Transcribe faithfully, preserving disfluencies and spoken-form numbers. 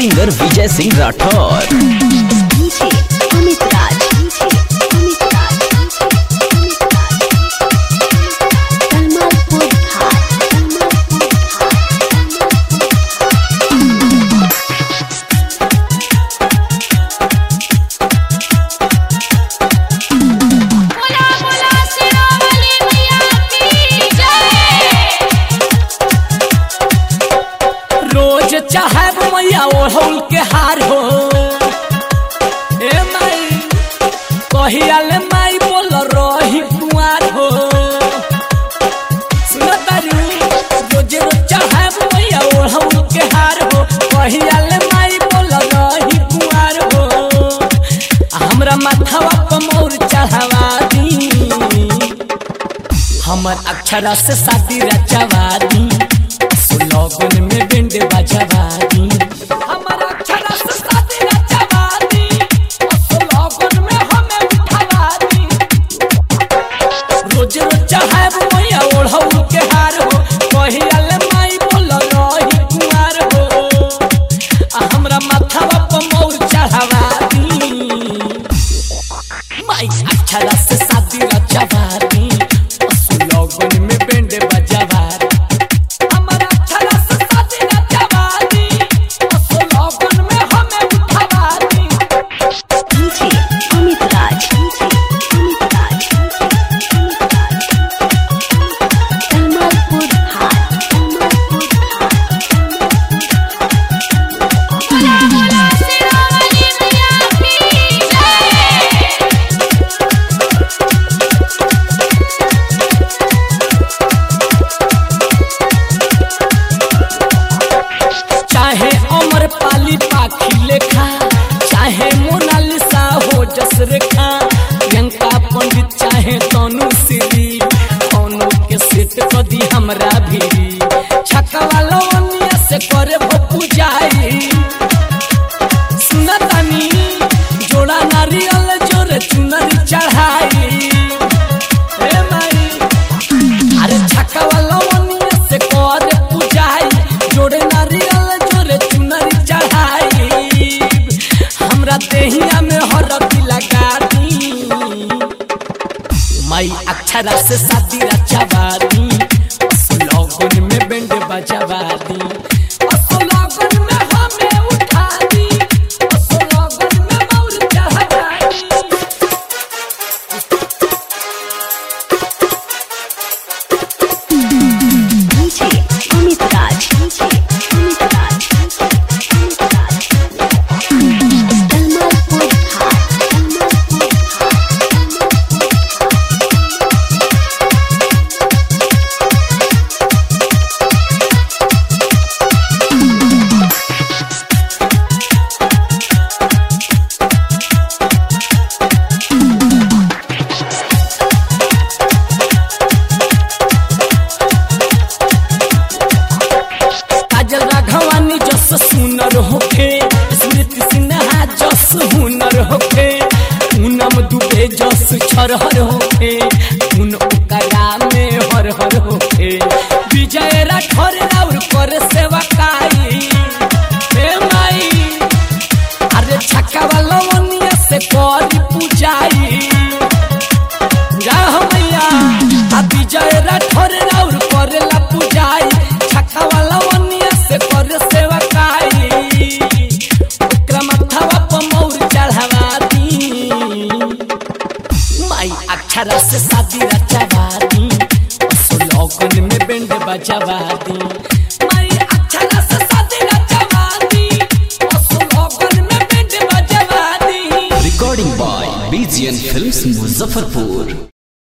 Singer Vijay Singh Rathore. DJ Amit Raj, DJ Amit Raj, Amit Raj, Kalmalpur Ghat, बोला बोला सिरोमणि मैया की जय। रोज चाहे मैया ओढ़ौल के हार हो ए माई कहियाले माई बोल रही कुआर हो सुनतारू रोज रोज चाहे मैया ओढ़ौल के हार हो कहियाले माई बोल रही कुआर हो हमरा माथवा पर मोर चढ़ावा दी हमर अक्षरा से शादी रचवा दी लगन में बिंड बजवा दी हमर अक्षरा से शादी रचवा दी लगन में हमें उठवा दी रोज रोज चाहे मैया ओढ़ौल के हार हो कहियाले माई बोल रही कुमार हो आ हमरा माथवा पर मोर चढ़ावा दी माई अक्षरा से शादी रचवा दी लगन में बिंड बजवा दी डीजे अमित राज, डीजे अमित राज, अमित राज, कलमालपुर घाट, बोला बोला सिरोमणि मैया की जय। चाहे अमर पाली पाखी लेखा चाहे मोनालिसा हो जस रेखा प्रियंका पंडित चाहे तनु श्री दोनों के सेट कदी हमरा भी छक्का लवनिया से करे भपू जाई सुनतानी जोड़ा नारियल जोरे चुनरी चढ़ाई ए माई अरे छक्का लवनिया से करे पूजाई जोड़े नारियल जोरे चुनरी चढ़ाई हमरा देहिया में हरदी लगा दी माई अक्षरा से शादी रचवा दी लगन में बेंड बजवा दी लगन में हमें उठा दी लगन में मोर चढ़ा दी डीजे अमित राज, डीजे अमित राज, अमित राज, कलमालपुर घाट, काजल राघवानी जस सुनर होखे स्मृति सिन्हा जस हुनर होखे पूनम दुबे जस छरहर होखे उन ओकरा में हर हर होखे विजय राठौर और कर सेवा काई हे माई अरे छक्का वाला वनिया से करी पूजाई जा मैया आ विजय राठौर और करेला पूजाई छक्का वाला वनिया से कर सेवा काई ओकरा माथवा पर मोर चढ़ावा दी माई अक्षरा से शादी रचवा दी लगन में बेंड बजवा दी माई अक्षरा से शादी रचवा दी लगन में बेंड बजवा दी recording by BGN films Muzaffarpur.